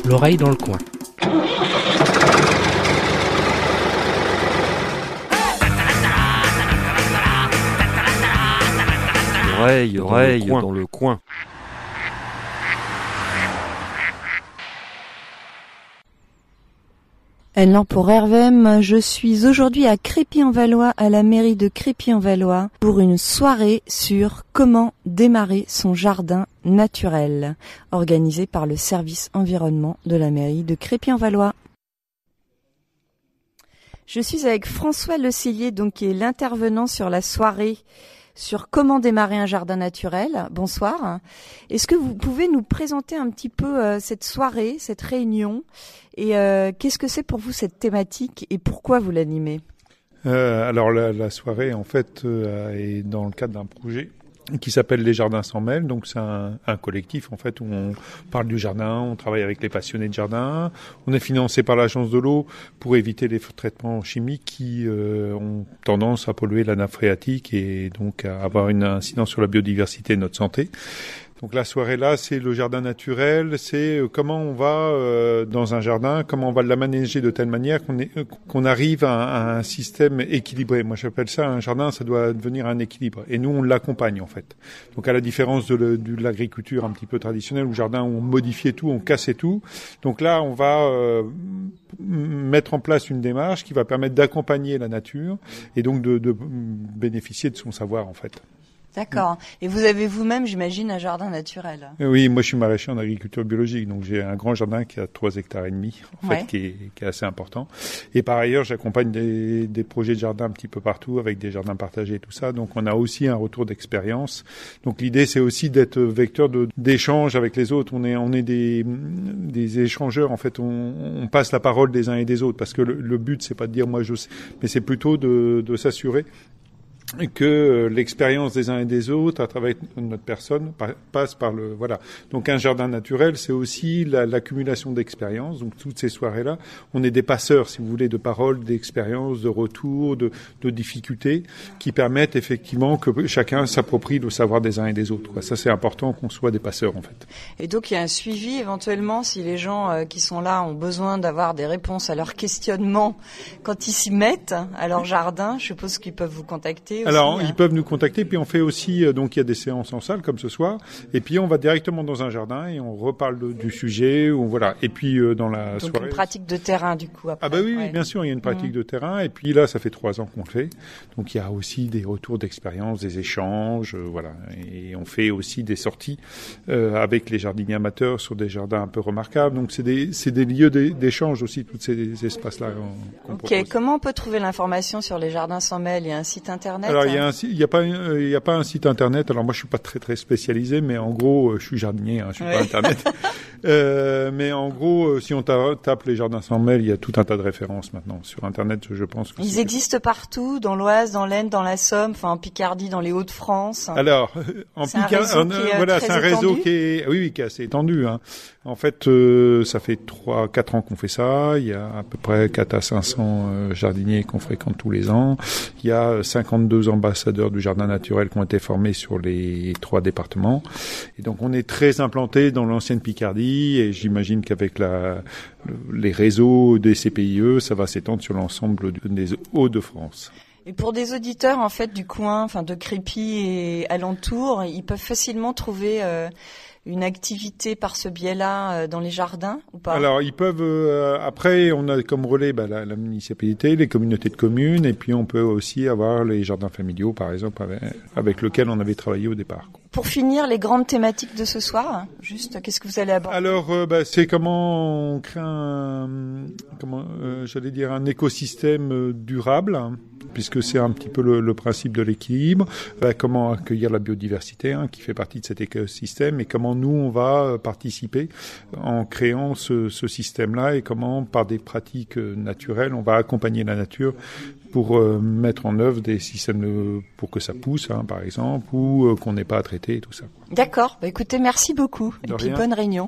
L'oreille dans le coin. L'oreille dans le coin. Ellen pour RVM, je suis aujourd'hui à Crépy-en-Valois, à la mairie de Crépy-en-Valois, pour une soirée sur comment démarrer son jardin naturel, organisée par le service environnement de la mairie de Crépy-en-Valois. Je suis avec François Lecellier, donc qui est l'intervenant sur la soirée sur comment démarrer un jardin naturel. Bonsoir. Est-ce que vous pouvez nous présenter un petit peu cette soirée, cette réunion, et qu'est-ce que c'est pour vous cette thématique et pourquoi vous l'animez ? Alors la soirée en fait est dans le cadre d'un projet qui s'appelle Les Jardins Sans Mêle. Donc c'est un collectif en fait où on parle du jardin, on travaille avec les passionnés de jardin. On est financé par l'Agence de l'eau pour éviter les traitements chimiques qui ont tendance à polluer la nappe phréatique et donc à avoir une incidence sur la biodiversité et notre santé. Donc la soirée là, c'est le jardin naturel, c'est comment on va dans un jardin, comment on va l'aménager de telle manière qu'on arrive à un système équilibré. Moi j'appelle ça un jardin, ça doit devenir un équilibre. Et nous on l'accompagne en fait. Donc à la différence de l'agriculture un petit peu traditionnelle, où le jardin on modifiait tout, on cassait tout. Donc là on va mettre en place une démarche qui va permettre d'accompagner la nature et donc de bénéficier de son savoir en fait. D'accord. Et vous avez vous-même, j'imagine, un jardin naturel. Oui, moi je suis maraîcher en agriculture biologique, donc j'ai un grand jardin qui a 3,5 hectares en fait, qui est assez important. Et par ailleurs, j'accompagne des projets de jardin un petit peu partout avec des jardins partagés et tout ça. Donc on a aussi un retour d'expérience. Donc l'idée c'est aussi d'être vecteur d'échange avec les autres. On est des échangeurs en fait. On passe la parole des uns et des autres parce que le but c'est pas de dire moi je sais, mais c'est plutôt de s'assurer que l'expérience des uns et des autres à travers notre personne passe par le voilà. Donc un jardin naturel, c'est aussi l'accumulation d'expériences. Donc toutes ces soirées-là, on est des passeurs, si vous voulez, de paroles, d'expériences, de retours, de difficultés, qui permettent effectivement que chacun s'approprie le savoir des uns et des autres. Ça, c'est important qu'on soit des passeurs, en fait. Et donc il y a un suivi éventuellement si les gens qui sont là ont besoin d'avoir des réponses à leurs questionnements quand ils s'y mettent à leur jardin. Je suppose qu'ils peuvent vous contacter. Alors, ils peuvent nous contacter, puis on fait aussi, donc il y a des séances en salle, comme ce soir, et puis on va directement dans un jardin et on reparle du sujet, ou voilà. Et puis dans la soirée... Donc une pratique de terrain, du coup, après. Ah bah oui, bien sûr, il y a une pratique de terrain, et puis là, ça fait 3 ans qu'on le fait, donc il y a aussi des retours d'expérience, des échanges, voilà. Et on fait aussi des sorties avec les jardiniers amateurs sur des jardins un peu remarquables, donc c'est des lieux d'échange aussi, tous ces espaces-là qu'on propose. Comment on peut trouver l'information sur les jardins sans mêle ? Il y a un site internet ? Alors il y a pas un site internet. Alors moi je suis pas très spécialisé, mais en gros je suis jardinier, je suis pas internet. Mais en gros si on tape les jardins sans mêle, il y a tout un tas de références maintenant sur internet. Je pense que ils existent partout, dans l'Oise, dans l'Aisne, dans la Somme, enfin en Picardie, dans les Hauts-de-France. Alors en Picardie, voilà, c'est un réseau qui est assez étendu. Hein. En fait, ça fait 3-4 ans qu'on fait ça. Il y a à peu près 4 à 500 jardiniers qu'on fréquente tous les ans. Il y a 52 ambassadeurs du jardin naturel qui ont été formés sur les 3 départements. Et donc, on est très implanté dans l'ancienne Picardie et j'imagine qu'avec les réseaux des CPIE, ça va s'étendre sur l'ensemble des Hauts-de-France. Et pour des auditeurs, en fait, du coin, enfin, de Crépy et alentour, ils peuvent facilement trouver une activité par ce biais-là dans les jardins ou pas ? Alors ils peuvent après on a comme relais la municipalité, les communautés de communes et puis on peut aussi avoir les jardins familiaux par exemple avec lesquels on avait travaillé au départ. Pour finir, les grandes thématiques de ce soir, juste qu'est-ce que vous allez aborder ? Alors c'est comment on crée un écosystème durable, puisque c'est un petit peu le principe de l'équilibre, comment accueillir la biodiversité qui fait partie de cet écosystème et comment nous on va participer en créant ce système-là et comment par des pratiques naturelles on va accompagner la nature pour mettre en œuvre des systèmes pour que ça pousse par exemple ou qu'on n'ait pas à traiter et tout ça. D'accord, écoutez, merci beaucoup et puis bonne réunion.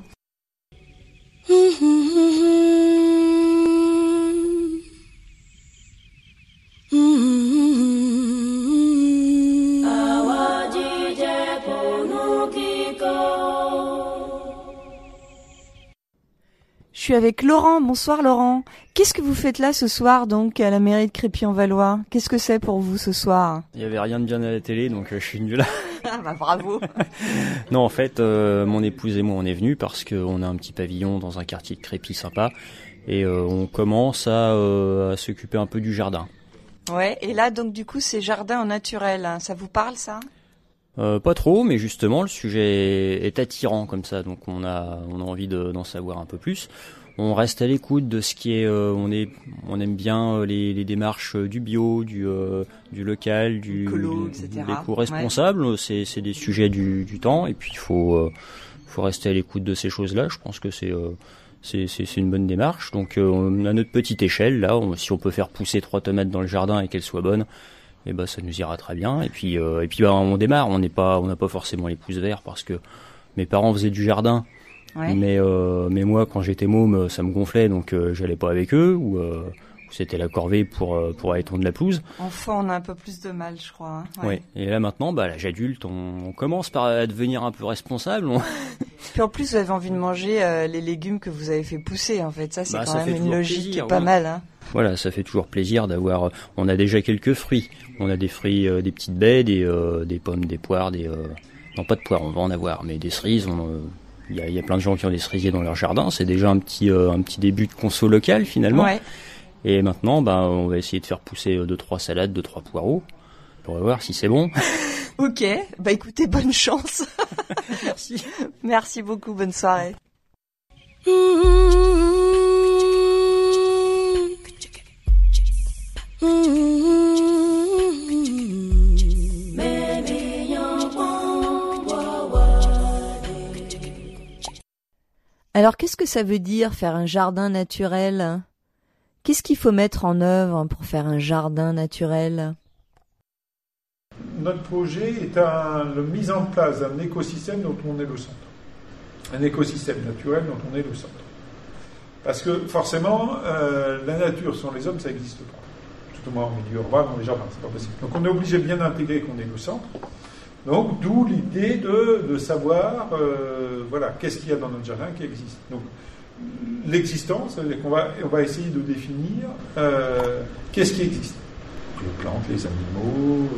suis avec Laurent. Bonsoir Laurent. Qu'est-ce que vous faites là ce soir donc à la mairie de Crépy-en-Valois? Qu'est-ce que c'est pour vous ce soir? Il y avait rien de bien à la télé, donc je suis venu là. Ah bah bravo. Non, en fait, mon épouse et moi on est venus parce qu'on a un petit pavillon dans un quartier de Crépy sympa et on commence à s'occuper un peu du jardin. Ouais, et là donc du coup c'est jardin en naturel, hein. Ça vous parle ça? Pas trop, mais justement le sujet est attirant comme ça, donc on a envie d'en savoir un peu plus. On reste à l'écoute de ce qui est, on aime bien les démarches du bio, du local, du l'éco-responsable. Ouais. C'est des sujets du temps, et puis il faut rester à l'écoute de ces choses-là. Je pense que c'est une bonne démarche. Donc à notre petite échelle, là, si on peut faire pousser 3 tomates dans le jardin et qu'elles soient bonnes, et ben ça nous ira très bien. Et puis on démarre. On n'a pas forcément les pouces verts parce que mes parents faisaient du jardin. Ouais. Mais moi, quand j'étais môme, ça me gonflait, donc j'allais pas avec eux, ou c'était la corvée pour aller tondre la pelouse. Enfant, on a un peu plus de mal, je crois. Hein. Ouais. Ouais. Et là maintenant, l'âge adulte, on commence à devenir un peu responsable. Puis en plus, vous avez envie de manger les légumes que vous avez fait pousser. En fait, ça c'est quand même une logique pas mal. Hein. Voilà, ça fait toujours plaisir d'avoir. On a déjà quelques fruits. On a des fruits, des petites baies, des pommes, des poires, non pas de poires, on va en avoir, mais des cerises. Il y a plein de gens qui ont des cerisiers dans leur jardin. C'est déjà un petit début de conso local finalement. Ouais. Et maintenant, on va essayer de faire pousser 2-3 salades, 2-3 poireaux. On va voir si c'est bon. Ok. Écoutez, bonne chance. Merci. Merci beaucoup. Bonne soirée. Alors, qu'est-ce que ça veut dire faire un jardin naturel? Qu'est-ce qu'il faut mettre en œuvre pour faire un jardin naturel? Notre projet est la mise en place d'un écosystème dont on est le centre. Un écosystème naturel dont on est le centre. Parce que forcément, la nature sans les hommes, ça n'existe pas. Tout au moins en milieu urbain, dans les jardins, c'est pas possible. Donc on est obligé de bien intégrer qu'on est le centre. Donc, d'où l'idée de savoir, qu'est-ce qu'il y a dans notre jardin qui existe. Donc, l'existence, c'est-à-dire qu'on va essayer de définir qu'est-ce qui existe. Les plantes, les animaux,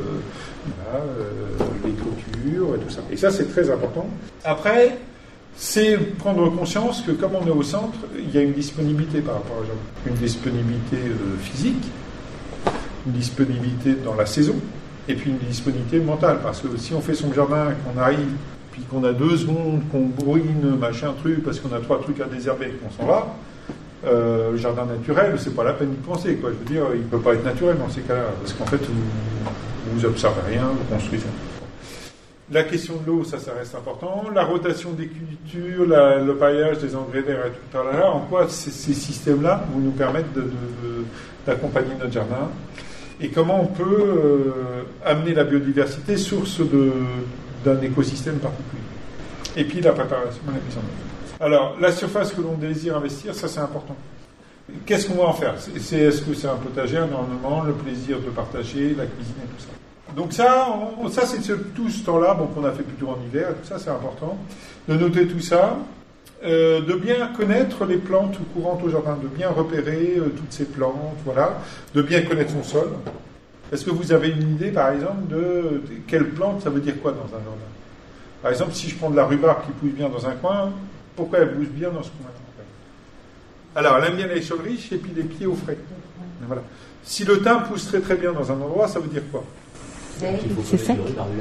les clôtures et tout ça. Et ça, c'est très important. Après, c'est prendre conscience que comme on est au centre, il y a une disponibilité par rapport au jardin. Une disponibilité physique, une disponibilité dans la saison, et puis une disponibilité mentale, parce que si on fait son jardin, qu'on arrive, puis qu'on a 2 secondes, qu'on brûle machin truc, parce qu'on a 3 trucs à désherber et qu'on s'en va, le jardin naturel, c'est pas la peine d'y penser, quoi. Je veux dire, il peut pas être naturel dans ces cas-là, parce qu'en fait, vous observez rien, vous construisez. La question de l'eau, ça reste important. La rotation des cultures, le paillage des engrais verts et tout à l'heure, en quoi ces systèmes-là vont nous permettre d'accompagner notre jardin. Et comment on peut amener la biodiversité source d'un écosystème particulier. Et puis la préparation et la mise en œuvre. Alors, la surface que l'on désire investir, ça c'est important. Qu'est-ce qu'on va en faire? Est-ce que c'est un potager, un ornement, le plaisir de partager, la cuisine et tout ça. Donc ça c'est tout ce temps-là, qu'on a fait plutôt en hiver, tout ça c'est important. De noter tout ça. De bien connaître les plantes courantes au jardin, de bien repérer toutes ces plantes, voilà, de bien connaître son sol. Est-ce que vous avez une idée, par exemple, de quelle plante, ça veut dire quoi dans un jardin? Par exemple, si je prends de la rhubarbe qui pousse bien dans un coin, pourquoi elle pousse bien dans ce coin-là? Alors, elle aime bien les sols riches et puis les pieds au frais. Voilà. Si le thym pousse très très bien dans un endroit, ça veut dire quoi? C'est sec.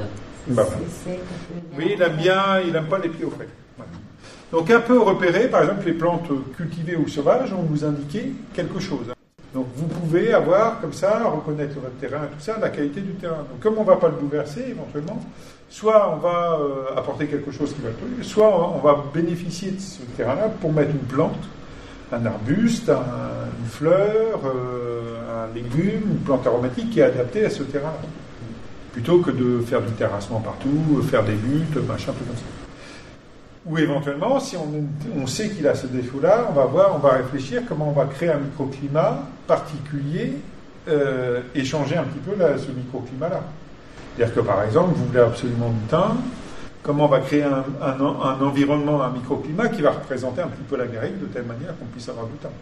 Oui, il aime pas les pieds au frais. Voilà. Donc un peu repérer, par exemple, les plantes cultivées ou sauvages vont vous indiquer quelque chose. Donc vous pouvez avoir, comme ça, reconnaître votre terrain et tout ça, la qualité du terrain. Donc comme on ne va pas le bouleverser, éventuellement, soit on va apporter quelque chose qui va le polluer, soit on va bénéficier de ce terrain-là pour mettre une plante, un arbuste, une fleur, un légume, une plante aromatique qui est adaptée à ce terrain-là. Plutôt que de faire du terrassement partout, faire des luttes, machin, tout comme ça. Ou éventuellement, si on sait qu'il a ce défaut-là, on va réfléchir comment on va créer un microclimat particulier et changer un petit peu ce microclimat-là. C'est-à-dire que par exemple, vous voulez absolument du thym, comment on va créer un environnement, un microclimat qui va représenter un petit peu l'Amérique de telle manière qu'on puisse avoir du temps.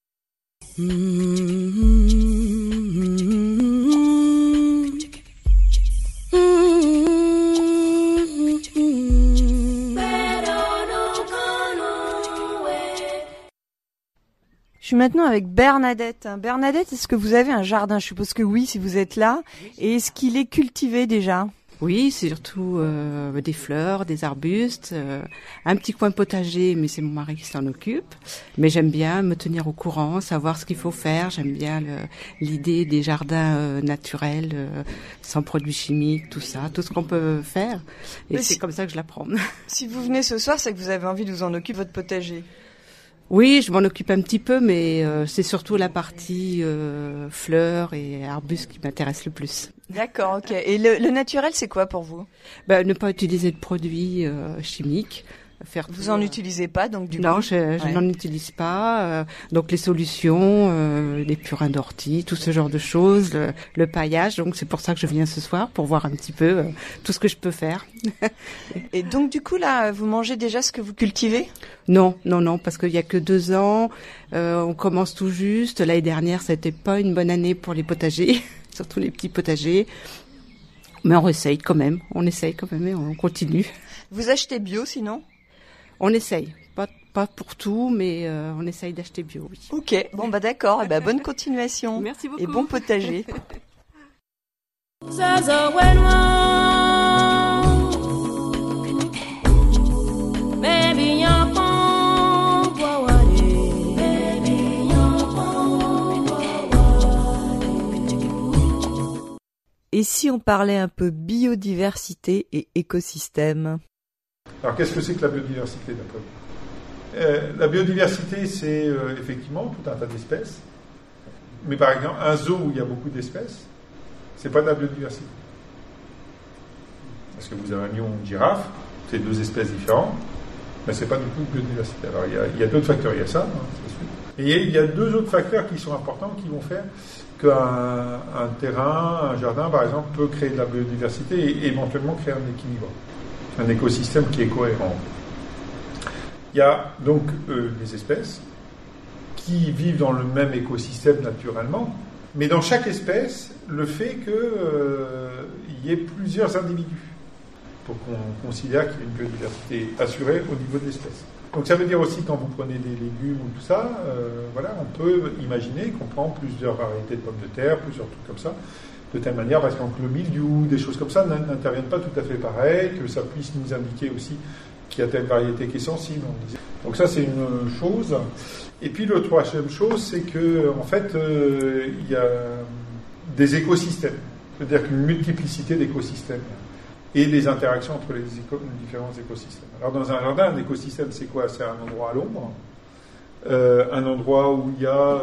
Je suis maintenant avec Bernadette. Bernadette, est-ce que vous avez un jardin? Je suppose que oui, si vous êtes là. Et est-ce qu'il est cultivé déjà? Oui, c'est surtout des fleurs, des arbustes, un petit coin potager, mais c'est mon mari qui s'en occupe. Mais j'aime bien me tenir au courant, savoir ce qu'il faut faire. J'aime bien l'idée des jardins naturels, sans produits chimiques, tout ça, tout ce qu'on peut faire. Et c'est comme ça que je l'apprends. Si vous venez ce soir, c'est que vous avez envie de vous en occuper, votre potager. Oui, je m'en occupe un petit peu, mais c'est surtout la partie fleurs et arbustes qui m'intéresse le plus. D'accord, ok. Et le naturel, c'est quoi pour vous? Ne pas utiliser de produits chimiques. Vous en utilisez pas, donc du coup? Non, je n'en utilise pas. Donc les solutions, les purins d'ortie, tout ce genre de choses, le paillage. Donc c'est pour ça que je viens ce soir, pour voir un petit peu tout ce que je peux faire. Et donc du coup là, vous mangez déjà ce que vous cultivez? Non, parce qu'il y a que 2 ans. On commence tout juste. L'année dernière, ça n'était pas une bonne année pour les potagers, surtout les petits potagers. Mais on essaye quand même et on continue. Vous achetez bio sinon? On essaye, pas pour tout, mais on essaye d'acheter bio, oui. Ok, bon d'accord, bonne continuation. Merci beaucoup. Et bon potager. Et si on parlait un peu biodiversité et écosystème? Alors qu'est-ce que c'est que la biodiversité d'après vous? La biodiversité, c'est effectivement tout un tas d'espèces. Mais par exemple, un zoo où il y a beaucoup d'espèces, c'est pas de la biodiversité. Parce que vous avez un lion ou une girafe, c'est 2 espèces différentes, mais c'est pas du tout de biodiversité. Alors il y a d'autres facteurs, il y a ça, c'est sûr. Et il y a 2 autres facteurs qui sont importants qui vont faire qu'un terrain, un jardin par exemple, peut créer de la biodiversité et éventuellement créer un équilibre. Un écosystème qui est cohérent. Il y a donc des espèces qui vivent dans le même écosystème naturellement, mais dans chaque espèce, le fait qu'il y ait plusieurs individus pour qu'on considère qu'il y a une biodiversité assurée au niveau de l'espèce. Donc ça veut dire aussi quand vous prenez des légumes ou tout ça, on peut imaginer qu'on prend plusieurs variétés de pommes de terre, plusieurs trucs comme ça, de telle manière, par exemple, que le mildiou, des choses comme ça n'interviennent pas tout à fait pareil, que ça puisse nous indiquer aussi qu'il y a telle variété qui est sensible. Donc ça, c'est une chose. Et puis, la troisième chose, c'est que, en fait, il y a des écosystèmes. C'est-à-dire qu'une multiplicité d'écosystèmes et des interactions entre les différents écosystèmes. Alors, dans un jardin, un écosystème, c'est quoi? C'est un endroit à l'ombre, un endroit où il y a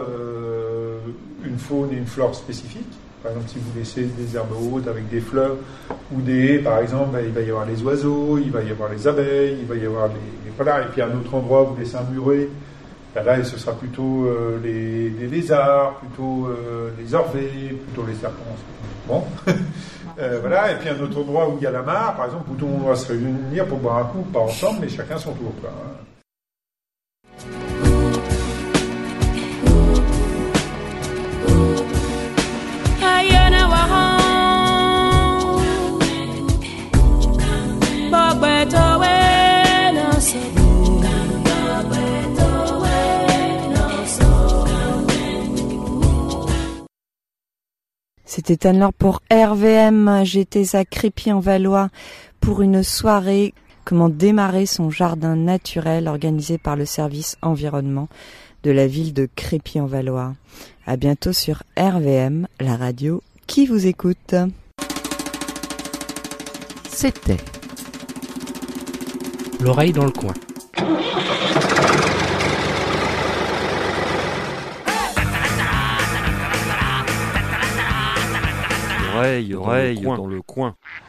une faune et une flore spécifiques. Par exemple, si vous laissez des herbes hautes avec des fleurs ou des haies, par exemple, il va y avoir les oiseaux, il va y avoir les abeilles, il va y avoir voilà. Et puis un autre endroit où vous laissez un muret, là, ce sera plutôt les lézards, plutôt les orvets, plutôt les serpents. Bon, voilà. Et puis un autre endroit où il y a la mare, par exemple, où tout le monde va se réunir pour boire un coup, pas ensemble, mais chacun son tour, quoi. C'était alors pour RVM. J'étais à Crépy-en-Valois pour une soirée comment démarrer son jardin naturel organisé par le service environnement de la ville de Crépy-en-Valois. À bientôt sur RVM, la radio qui vous écoute. C'était l'oreille dans le coin. L'oreille dans le coin.